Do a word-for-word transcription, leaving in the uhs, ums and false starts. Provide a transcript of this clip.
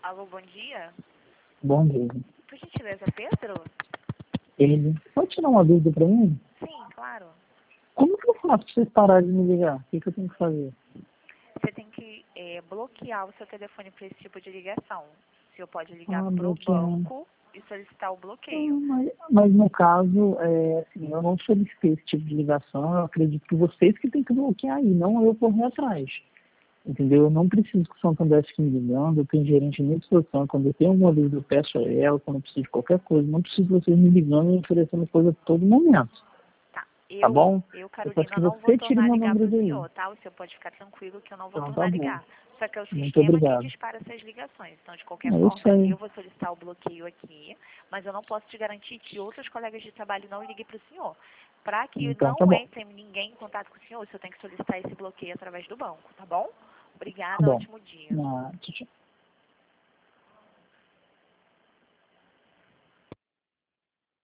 Alô, bom dia. Bom dia. Por gentileza, Pedro? Ele. Pode tirar uma dúvida para mim? Sim, claro. Como que eu faço para vocês pararem de me ligar? O que, que eu tenho que fazer? Você tem que é, bloquear o seu telefone para esse tipo de ligação. O senhor pode ligar Ah, para o bloqueando. banco e solicitar o Ah, bloqueio. mas, mas no caso, é, assim, eu não solicitei esse tipo de ligação. Eu acredito que vocês que têm que bloquear aí, não eu correr atrás. Entendeu? Eu não preciso que o Santander fique me ligando. Eu tenho gerente à minha disposição. Quando eu tenho uma dúvida, eu peço a ela. Quando eu preciso de qualquer coisa, não preciso de vocês me ligando e me oferecendo coisa a todo momento. Tá. Tá Eu, bom? eu, Eu peço Carolina, que não vou você tire tornar a meu ligar para número o daí. senhor, tá? O senhor pode ficar tranquilo que eu não vou Então tornar tá a bom. ligar. Só que é o Muito sistema que obrigado. dispara essas ligações. Então, de qualquer Eu forma, sei. eu vou solicitar o bloqueio aqui, mas eu não posso te garantir que outros colegas de trabalho não liguem para o senhor. Para que Então tá não bom. entre ninguém em contato com o senhor, o senhor tem que solicitar esse bloqueio através do banco, tá bom? Tá Obrigada, bom. ótimo dia. Ah, tchau, tchau.